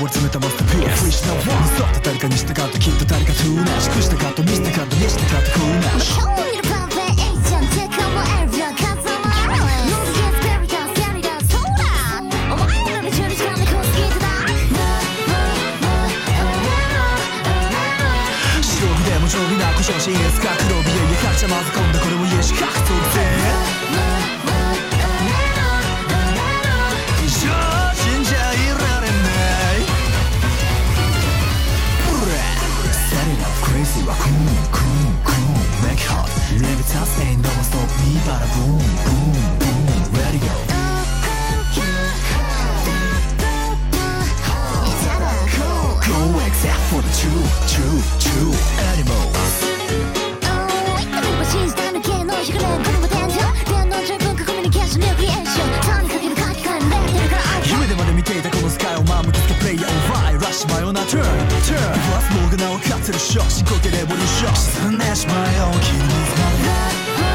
詰めたマスターピースフリーしたワンミスった誰かにしたかったきっと誰かと同じくしたかった見せたかった見せたかったこうなる今日見るパーフェクトエイジャンテカもエルビア風間ノーゲスペリタスキャリダーソーラーお前らの10時間でこう過ぎてた白身でも上品な故障シーンスか黒ビエイやかっちゃまず込んだこれも家しかくとるぜCrazy は cool make hot Levitas ain't no stop me but a boom boom ready go Go except for the true animals いっためば信じた抜けの日がねこれも天井電脳十分かコミュニケーションリクリエーション単にかける書き換えられてるから夢でまで見ていたこのスカイをまむきつけプレイヤーをファイラッシュ真夜な turn ファーストもが名を勝ってるショッ深呼吸レボリューション沈んでしまうよ君につまる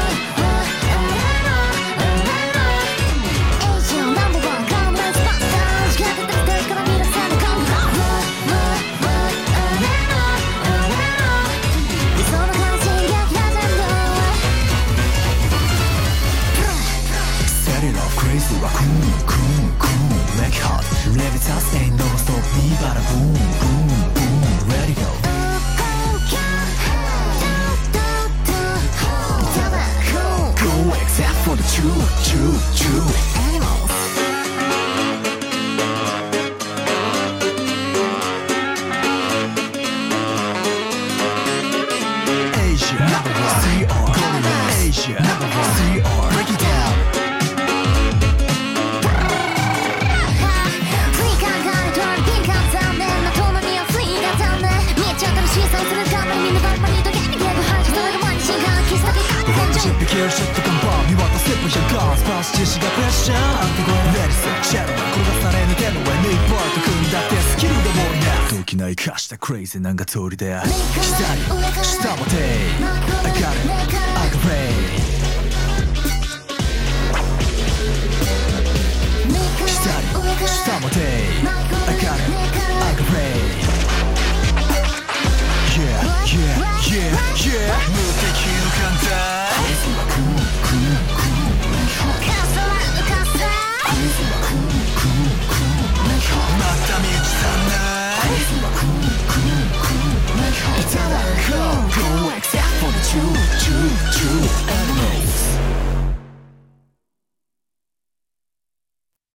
Crazy は cool make hot Levitas ain't no stop me but a boom ready go Go except for the true animals Asia CR Asia CR break it down Here shut the gun 見渡せば100ガースパス知識がプレッシャーアンティゴレディスシェル転がされ抜けの上メイクパート組んだってスキルでもいな動機ないかしたクレイジーなんか通りで下に下まで上がる上がれ下に下まで上がる上がれ Yeah 無敵の簡単また見つかんない Go except for the true